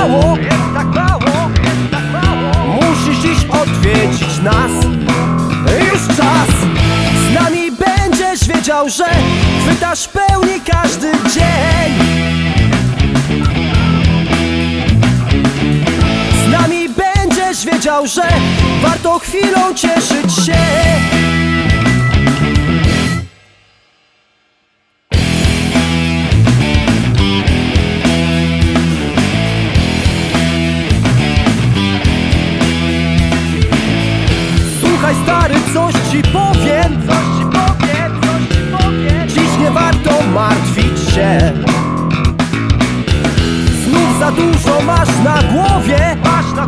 mało, musisz dziś odwiedzić nas. Już czas, z nami będziesz wiedział, że chwytasz pełni każdy dzień. Z nami będziesz wiedział, że warto chwilą cieszyć się. Słuchaj stary, coś ci powiem. Dziś nie warto martwić się. Znów za dużo masz na głowie.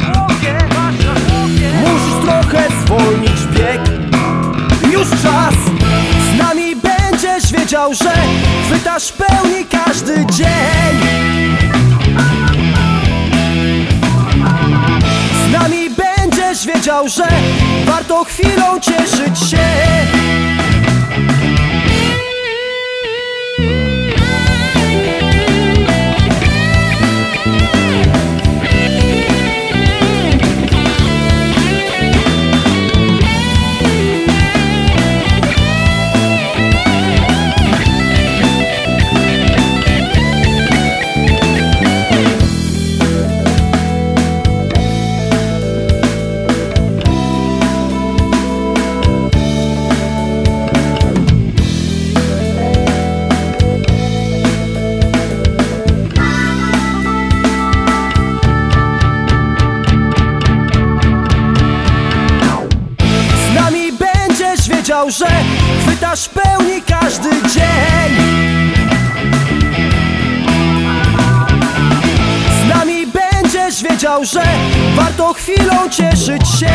Musisz trochę zwolnić bieg. Już czas, z nami będziesz wiedział, że chwytasz pełni każdy dzień. Z nami będziesz wiedział, że warto chwilą cieszyć się. Wiedział, że chwytasz pełni każdy dzień. Z nami będziesz wiedział, że warto chwilą cieszyć się.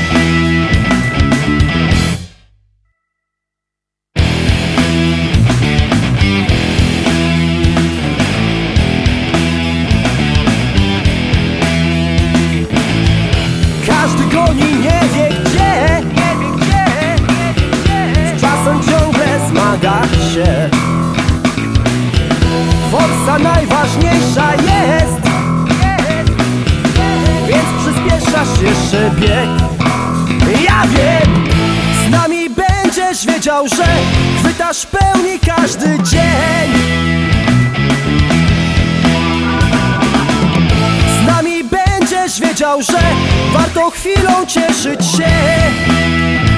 Każdy goni, nie wie gdzie. Zmaga się. Forsa najważniejsza jest, więc przyspieszasz jeszcze bieg. Ja wiem, z nami będziesz wiedział, że chwytasz pełni każdy dzień. Z nami będziesz wiedział, że warto chwilą cieszyć się.